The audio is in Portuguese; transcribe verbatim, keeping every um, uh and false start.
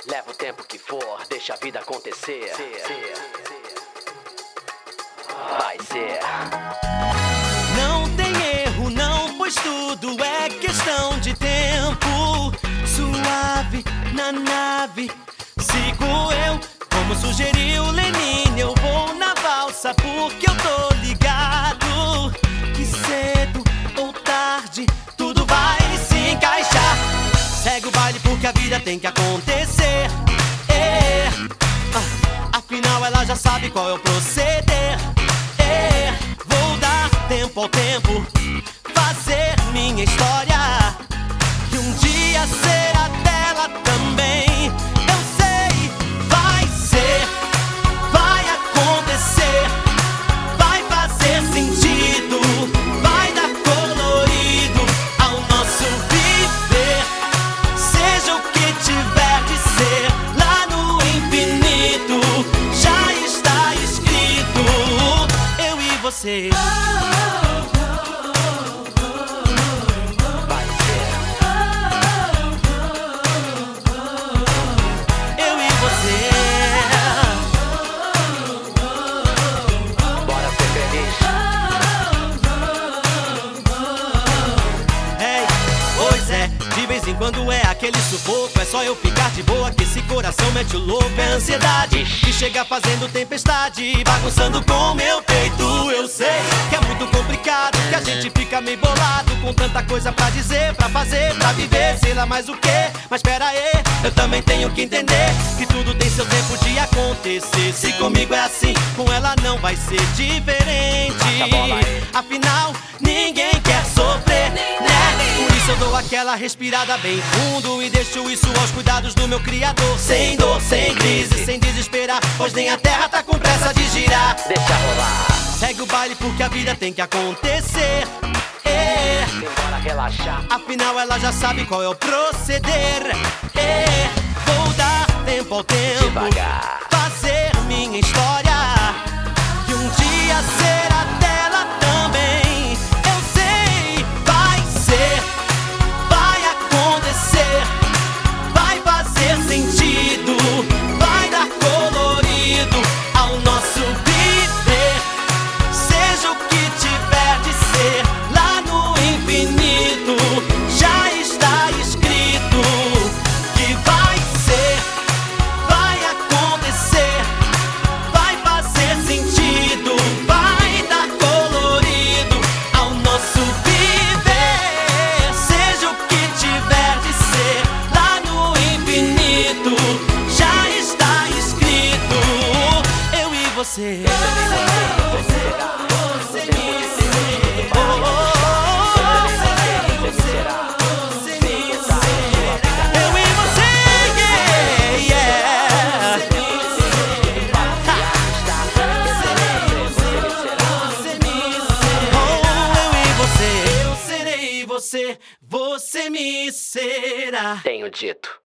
Leva o tempo que for, deixa a vida acontecer. Vai ser. Não tem erro, não, pois tudo é questão de tempo. Suave na nave, sigo eu, como sugeriu Lenin. Eu vou na valsa porque eu tô ligado que cedo ou tarde tudo vai se encaixar. Segue o baile porque a vida tem que acontecer. É. Ah, afinal ela já sabe qual é o proceder. É. Vou dar tempo ao tempo, fazer minha história, e um dia ser a dela também. Eu sei, vai ser, vai acontecer, vai fazer sentido, vai dar colorido ao nosso viver. Seja o que tiver de ser, lá no infinito já está escrito. Eu e você. De vez em quando é aquele sufoco, é só eu ficar de boa que esse coração mete o louco. É ansiedade que chega fazendo tempestade, bagunçando com meu peito. Eu sei que é muito complicado, que a gente fica meio bolado, com tanta coisa pra dizer, pra fazer, pra viver, sei lá mais o que. Mas pera aí, eu também tenho que entender que tudo tem seu tempo de acontecer. Se comigo é assim, com ela não vai ser diferente. Afinal, ninguém quer sofrer, né? Por isso eu dou aquela respirada bem fundo e deixo isso aos cuidados do meu Criador. Sem dor, sem crise, sem desesperar, pois nem a terra tá com pressa de girar. Deixa rolar. Segue o baile porque a vida tem que acontecer. É. Bora relaxar. Afinal ela já sabe qual é o proceder. É. Vou dar tempo ao tempo, devagar, fazer minha história, e um dia ser a dela também. Eu sei, vai ser, vai acontecer, vai fazer sentido, vai dar colorido ao nosso viver. Seja o que tiver de ser, lá no infinito já está escrito que vai ser, vai acontecer, vai fazer sentido, vai dar colorido ao nosso viver. Seja o que tiver de ser, lá no infinito já está escrito. Eu e você. Você, você me será. Tenho dito.